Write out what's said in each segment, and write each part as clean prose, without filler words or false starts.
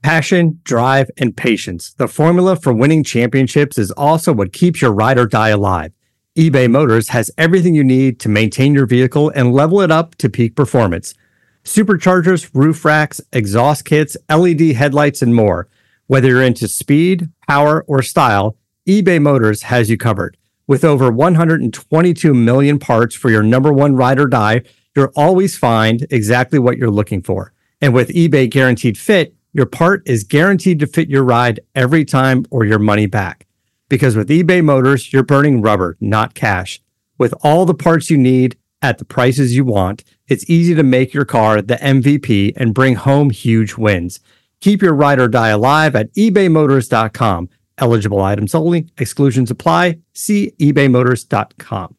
Passion, drive, and patience. The formula for winning championships is also what keeps your ride or die alive. eBay Motors has everything you need to maintain your vehicle and level it up to peak performance. Superchargers, roof racks, exhaust kits, LED headlights, and more. Whether you're into speed, power, or style, eBay Motors has you covered. With over 122 million parts for your number one ride or die, you'll always find exactly what you're looking for. And with eBay Guaranteed Fit, your part is guaranteed to fit your ride every time or your money back. Because with eBay Motors, you're burning rubber, not cash. With all the parts you need at the prices you want, it's easy to make your car the MVP and bring home huge wins. Keep your ride or die alive at ebaymotors.com. Eligible items only. Exclusions apply. See ebaymotors.com.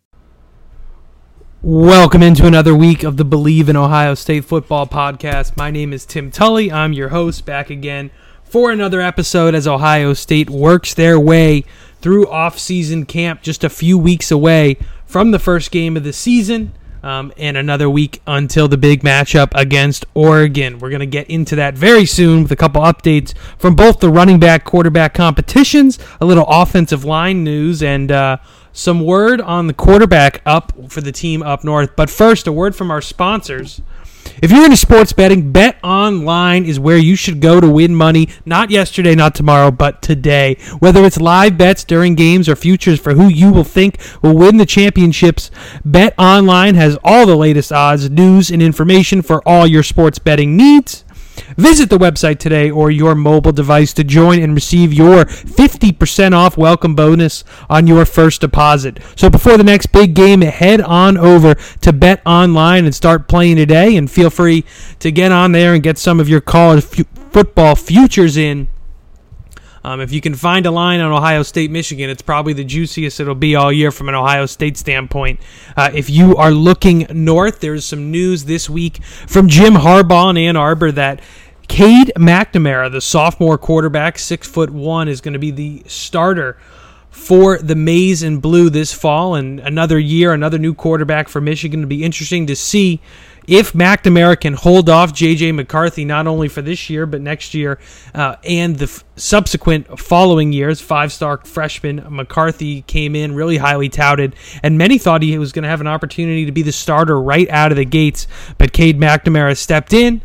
Welcome into another week of the Believe in Ohio State Football podcast. My name is Tim Tully. I'm your host, back again for another episode as Ohio State works their way through off-season camp, just a few weeks away from the first game of the season, and another week until the big matchup against Oregon. We're going to get into that very soon with a couple updates from both the running back, quarterback competitions, a little offensive line news, and some word on the quarterback up for the team up north. But first, a word from our sponsors. If you're into sports betting, BetOnline is where you should go to win money, not yesterday, not tomorrow, but today. Whether it's live bets during games or futures for who you will think will win the championships, BetOnline has all the latest odds, news, and information for all your sports betting needs. Visit the website today or your mobile device to join and receive your 50% off welcome bonus on your first deposit. So before the next big game, head on over to BetOnline and start playing today, and feel free to get on there and get some of your college football futures in. If you can find a line on Ohio State, Michigan, it's probably the juiciest it'll be all year from an Ohio State standpoint. If you are looking north, there's some news this week from Jim Harbaugh in Ann Arbor that Cade McNamara, the sophomore quarterback, 6'1", is going to be the starter for the Maize and Blue this fall, and another year, another new quarterback for Michigan. It'll be interesting to see if McNamara can hold off J.J. McCarthy not only for this year but next year and the subsequent following years. Five-star freshman McCarthy came in really highly touted, and many thought he was going to have an opportunity to be the starter right out of the gates, but Cade McNamara stepped in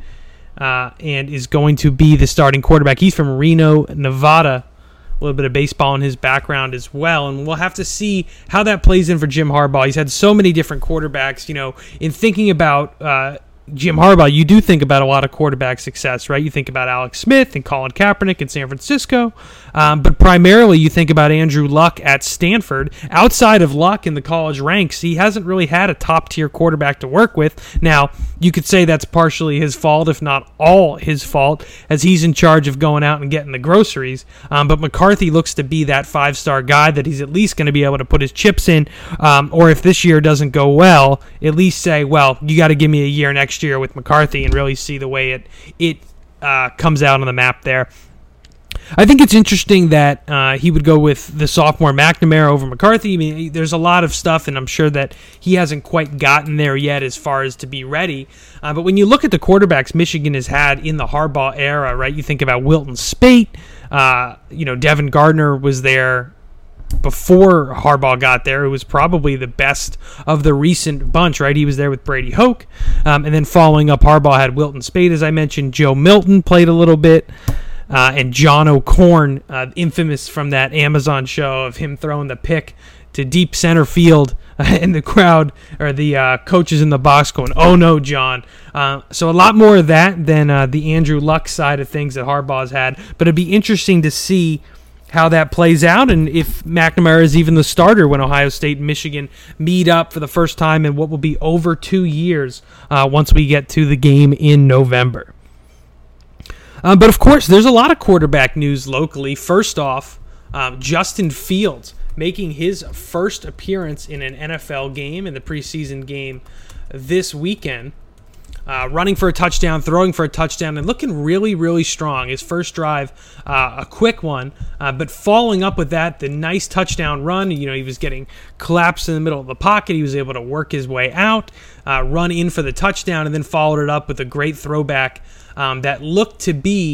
and is going to be the starting quarterback. He's from Reno, Nevada. A little bit of baseball in his background as well, and we'll have to see how that plays in for Jim Harbaugh. He's had so many different quarterbacks. You know, in thinking about Jim Harbaugh, you do think about a lot of quarterback success, right? You think about Alex Smith and Colin Kaepernick in San Francisco, but primarily you think about Andrew Luck at Stanford. Outside of Luck in the college ranks, he hasn't really had a top-tier quarterback to work with. Now, you could say that's partially his fault, if not all his fault, as he's in charge of going out and getting the groceries, but McCarthy looks to be that five-star guy that he's at least going to be able to put his chips in, or if this year doesn't go well, at least say, well, you got to give me a year next year with McCarthy and really see the way it comes out on the map there. I think it's interesting that he would go with the sophomore McNamara over McCarthy. I mean, there's a lot of stuff, and I'm sure that he hasn't quite gotten there yet as far as to be ready. But when you look at the quarterbacks Michigan has had in the Harbaugh era, right, you think about Wilton Speight, Devin Gardner was there before Harbaugh got there. It was probably the best of the recent bunch, right? He was there with Brady Hoke. And then following up, Harbaugh had Wilton Speight, as I mentioned. Joe Milton played a little bit. And John O'Korn, infamous from that Amazon show of him throwing the pick to deep center field, and the crowd or the coaches in the box going, "Oh no, John!" So a lot more of that than the Andrew Luck side of things that Harbaugh's had. But it'd be interesting to see how that plays out, and if McNamara is even the starter when Ohio State and Michigan meet up for the first time in what will be over 2 years once we get to the game in November. But, of course, there's a lot of quarterback news locally. First off, Justin Fields making his first appearance in an NFL game, in the preseason game this weekend. Running for a touchdown, throwing for a touchdown, and looking really, really strong. His first drive, a quick one, but following up with that, the nice touchdown run. You know, he was getting collapsed in the middle of the pocket. He was able to work his way out, run in for the touchdown, and then followed it up with a great throwback that looked to be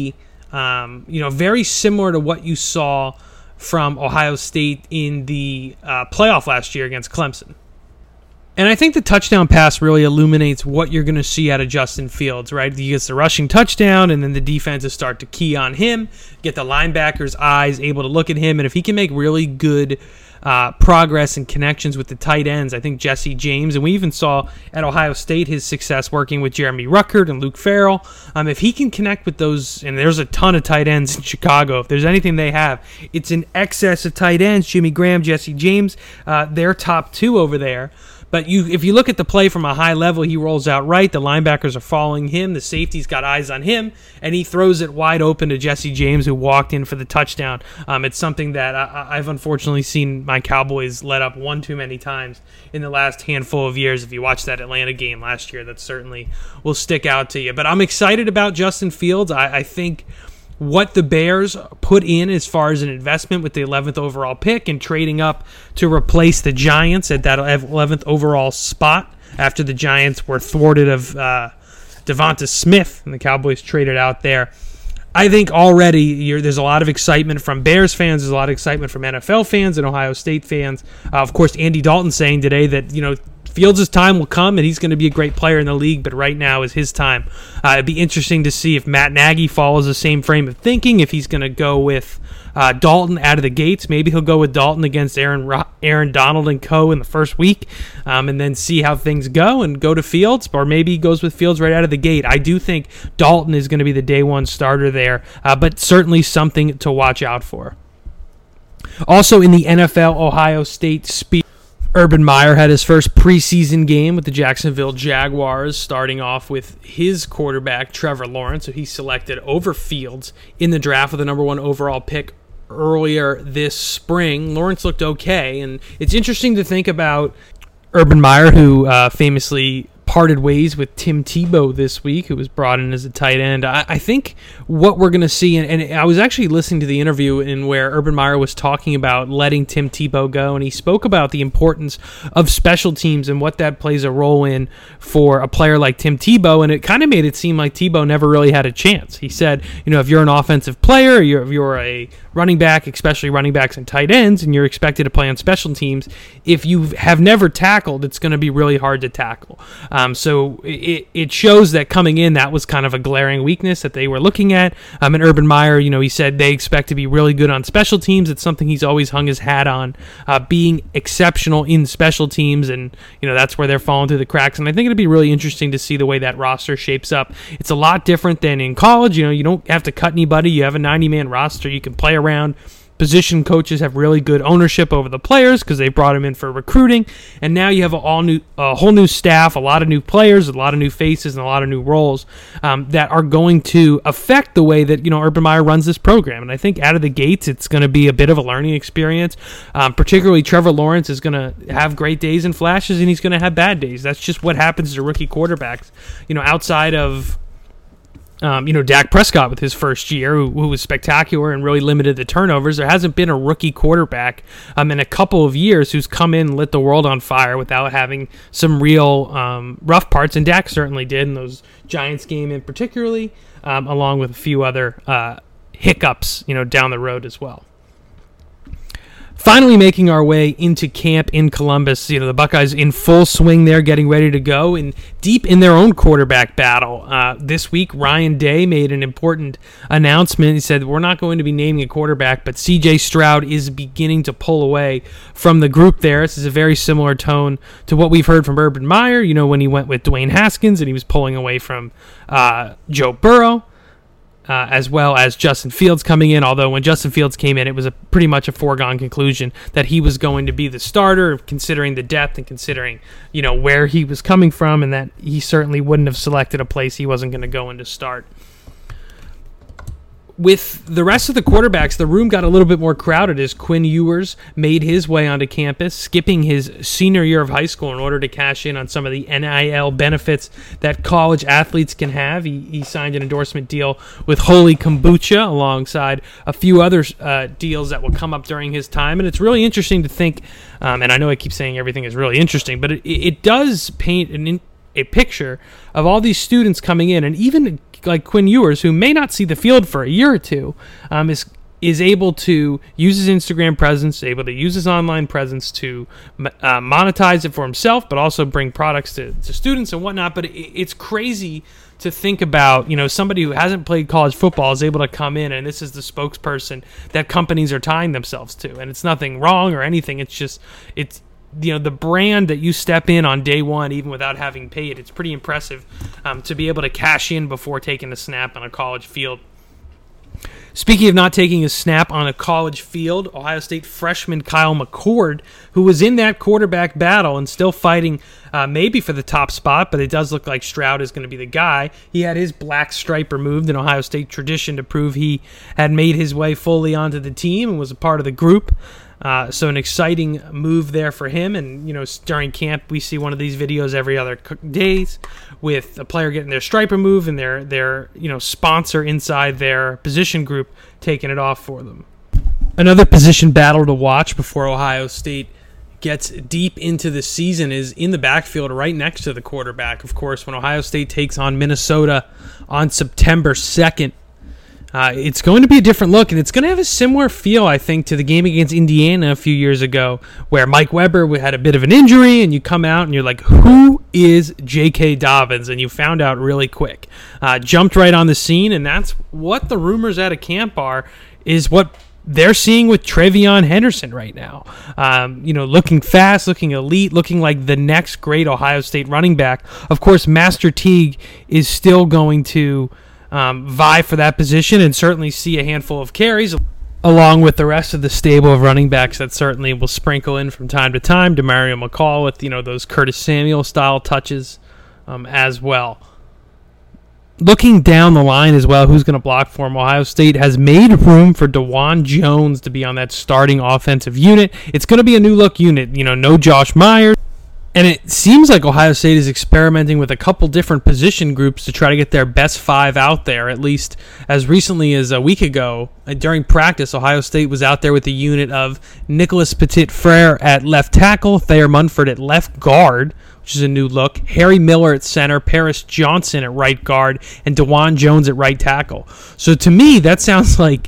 very similar to what you saw from Ohio State in the playoff last year against Clemson. And I think the touchdown pass really illuminates what you're going to see out of Justin Fields, right? He gets the rushing touchdown, and then the defenses start to key on him, get the linebackers' eyes able to look at him, and if he can make really good progress and connections with the tight ends, I think Jesse James, and we even saw at Ohio State his success working with Jeremy Ruckert and Luke Farrell. If he can connect with those, and there's a ton of tight ends in Chicago, if there's anything they have, it's an excess of tight ends. Jimmy Graham, Jesse James, they're top two over there. But if you look at the play from a high level, he rolls out right. The linebackers are following him. The safety's got eyes on him, and he throws it wide open to Jesse James, who walked in for the touchdown. It's something that I've unfortunately seen my Cowboys let up one too many times in the last handful of years. If you watch that Atlanta game last year, that certainly will stick out to you. But I'm excited about Justin Fields. I think what the Bears put in as far as an investment with the 11th overall pick and trading up to replace the Giants at that 11th overall spot after the Giants were thwarted of Devonta Smith and the Cowboys traded out there. I think already there's a lot of excitement from Bears fans. There's a lot of excitement from NFL fans and Ohio State fans. Of course, Andy Dalton saying today that, Fields' time will come, and he's going to be a great player in the league, but right now is his time. It'd be interesting to see if Matt Nagy follows the same frame of thinking, if he's going to go with Dalton out of the gates. Maybe he'll go with Dalton against Aaron Donald and co. in the first week, and then see how things go and go to Fields, or maybe he goes with Fields right out of the gate. I do think Dalton is going to be the day one starter there, but certainly something to watch out for. Also in the NFL, Ohio State speed. Urban Meyer had his first preseason game with the Jacksonville Jaguars, starting off with his quarterback, Trevor Lawrence, who he selected over Fields in the draft with the number one overall pick earlier this spring. Lawrence looked okay, and it's interesting to think about Urban Meyer, who famously parted ways with Tim Tebow this week, who was brought in as a tight end. I think what we're going to see, and I was actually listening to the interview in where Urban Meyer was talking about letting Tim Tebow go, and he spoke about the importance of special teams and what that plays a role in for a player like Tim Tebow, and it kind of made it seem like Tebow never really had a chance. He said, if you're an offensive player, or if you're a running back, especially running backs and tight ends, and you're expected to play on special teams, if you have never tackled, it's going to be really hard to tackle. So it shows that coming in, that was kind of a glaring weakness that they were looking at. And Urban Meyer, he said they expect to be really good on special teams. It's something he's always hung his hat on, being exceptional in special teams, and that's where they're falling through the cracks. And I think it'd be really interesting to see the way that roster shapes up. It's a lot different than in college. You don't have to cut anybody. You have a 90-man roster. You can play around. Position coaches have really good ownership over the players because they brought them in for recruiting, and now you have a whole new staff, a lot of new players, a lot of new faces, and a lot of new roles that are going to affect the way that Urban Meyer runs this program. And I think out of the gates, it's going to be a bit of a learning experience. Particularly, Trevor Lawrence is going to have great days and flashes, and he's going to have bad days. That's just what happens to rookie quarterbacks. Outside of Dak Prescott with his first year, who was spectacular and really limited the turnovers. There hasn't been a rookie quarterback in a couple of years who's come in and lit the world on fire without having some real rough parts, and Dak certainly did in those Giants game in particularly, along with a few other hiccups, down the road as well. Finally making our way into camp in Columbus, the Buckeyes in full swing there, getting ready to go, and deep in their own quarterback battle. This week, Ryan Day made an important announcement. He said, we're not going to be naming a quarterback, but C.J. Stroud is beginning to pull away from the group there. This is a very similar tone to what we've heard from Urban Meyer, when he went with Dwayne Haskins and he was pulling away from Joe Burrow. As well as Justin Fields coming in, although when Justin Fields came in, it was pretty much a foregone conclusion that he was going to be the starter, considering the depth and considering, where he was coming from, and that he certainly wouldn't have selected a place he wasn't going to go in to start. With the rest of the quarterbacks, the room got a little bit more crowded as Quinn Ewers made his way onto campus, skipping his senior year of high school in order to cash in on some of the NIL benefits that college athletes can have. He signed an endorsement deal with Holy Kombucha alongside a few other deals that will come up during his time. And it's really interesting to think, and I know I keep saying everything is really interesting, but it does paint a picture of all these students coming in, and even like Quinn Ewers, who may not see the field for a year or two, is able to use his Instagram presence, able to use his online presence to monetize it for himself, but also bring products to students and whatnot. But it's crazy to think about, somebody who hasn't played college football is able to come in, and this is the spokesperson that companies are tying themselves to. And it's nothing wrong or anything. It's just, the brand that you step in on day one, even without having paid. It's pretty impressive to be able to cash in before taking a snap on a college field. Speaking of not taking a snap on a college field, Ohio State freshman Kyle McCord, who was in that quarterback battle and still fighting maybe for the top spot, but it does look like Stroud is going to be the guy. He had his black stripe removed in Ohio State tradition to prove he had made his way fully onto the team and was a part of the group. So an exciting move there for him. And, during camp, we see one of these videos every other days with a player getting their stripe removed and their sponsor inside their position group taking it off for them. Another position battle to watch before Ohio State gets deep into the season is in the backfield right next to the quarterback. Of course, when Ohio State takes on Minnesota on September 2nd, it's going to be a different look, and it's going to have a similar feel, I think, to the game against Indiana a few years ago, where Mike Weber had a bit of an injury, and you come out and you're like, who is J.K. Dobbins? And you found out really quick. Jumped right on the scene, and that's what the rumors out of camp is what they're seeing with Trevion Henderson right now. Looking fast, looking elite, looking like the next great Ohio State running back. Of course, Master Teague is still going to vie for that position and certainly see a handful of carries along with the rest of the stable of running backs that certainly will sprinkle in from time to time. Demario McCall with those Curtis Samuel style touches as well. Looking down the line as well, who's going to block for him? Ohio State has made room for DeJuan Jones to be on that starting offensive unit. It's going to be a new look unit. No Josh Myers. And it seems like Ohio State is experimenting with a couple different position groups to try to get their best five out there, at least as recently as a week ago. During practice, Ohio State was out there with a unit of Nicholas Petit-Frere at left tackle, Thayer Munford at left guard, which is a new look, Harry Miller at center, Paris Johnson at right guard, and DeJuan Jones at right tackle. So to me, that sounds like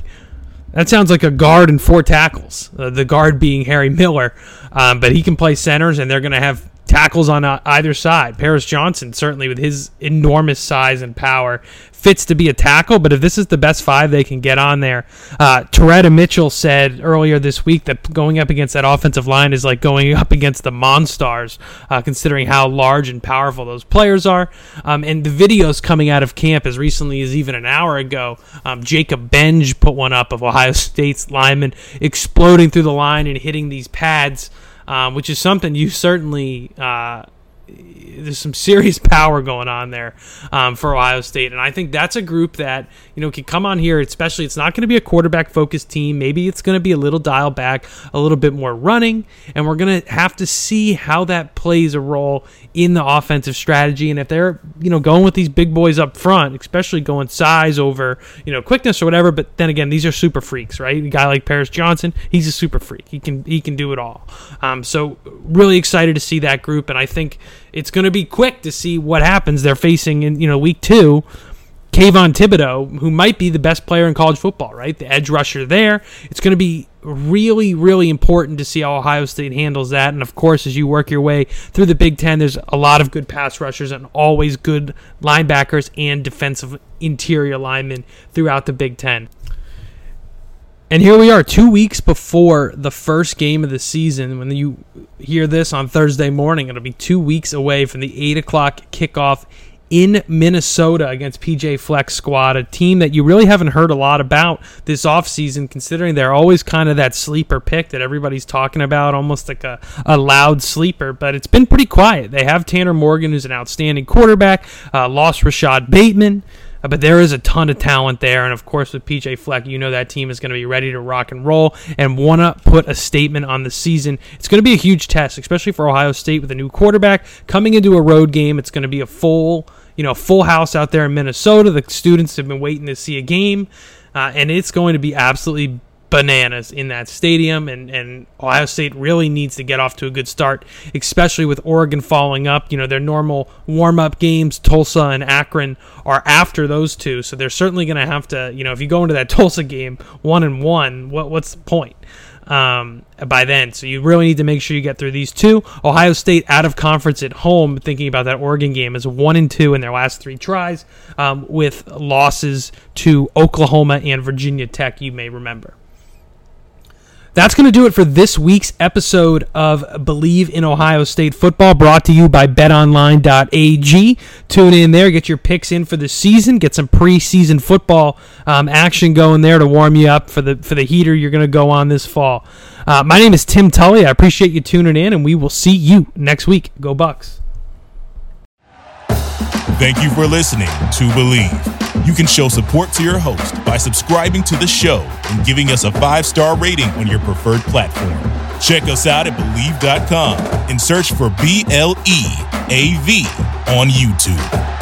a guard and four tackles, the guard being Harry Miller. But he can play centers, and they're going to have tackles on either side. Paris Johnson, certainly with his enormous size and power, fits to be a tackle, but if this is the best five they can get on there, Toretta Mitchell said earlier this week that going up against that offensive line is like going up against the Monstars, considering how large and powerful those players are. And the videos coming out of camp as recently as even an hour ago, Jacob Benge put one up of Ohio State's linemen exploding through the line and hitting these pads, which is something you certainly there's some serious power going on there for Ohio State. And I think that's a group that, can come on here, especially it's not going to be a quarterback-focused team. Maybe it's going to be a little dial back, a little bit more running, and we're going to have to see how that plays a role in the offensive strategy. And if they're, going with these big boys up front, especially going size over, quickness or whatever, but then again, these are super freaks, right? A guy like Paris Johnson, he's a super freak. He can do it all. So really excited to see that group, and I think it's going to be quick to see what happens. They're facing in week 2 Kayvon Thibodeau, who might be the best player in college football, right? The edge rusher there. It's going to be really, really important to see how Ohio State handles that. And of course, as you work your way through the Big Ten, there's a lot of good pass rushers and always good linebackers and defensive interior linemen throughout the Big Ten. And here we are 2 weeks before the first game of the season. When you hear this on Thursday morning, it'll be 2 weeks away from the 8 o'clock kickoff in Minnesota against PJ Fleck's squad, a team that you really haven't heard a lot about this offseason, considering they're always kind of that sleeper pick that everybody's talking about, almost like a loud sleeper, but it's been pretty quiet. They have Tanner Morgan, who's an outstanding quarterback, lost Rashad Bateman, but there is a ton of talent there, and of course with PJ Fleck, that team is going to be ready to rock and roll and want to put a statement on the season. It's going to be a huge test, especially for Ohio State with a new quarterback coming into a road game. It's going to be a full house out there in Minnesota. The students have been waiting to see a game, and it's going to be absolutely bananas in that stadium, and Ohio State really needs to get off to a good start, especially with Oregon following up. Their normal warm-up games, Tulsa and Akron, are after those two, so they're certainly going to have to, if you go into that Tulsa game 1-1, what's the point by then? So you really need to make sure you get through these two. Ohio State out of conference at home, thinking about that Oregon game, is 1-2 in their last 3 tries, with losses to Oklahoma and Virginia Tech, you may remember. That's going to do it for this week's episode of Believe in Ohio State Football, brought to you by betonline.ag. Tune in there, get your picks in for the season, get some preseason football action going there to warm you up for the heater you're going to go on this fall. My name is Tim Tully. I appreciate you tuning in, and we will see you next week. Go Bucks. Thank you for listening to Believe. You can show support to your host by subscribing to the show and giving us a 5-star rating on your preferred platform. Check us out at Believe.com and search for BLEAV on YouTube.